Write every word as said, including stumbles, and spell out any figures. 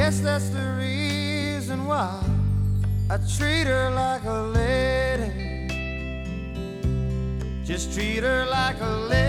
guess that's the reason why I treat her like a lady. Just treat her like a lady.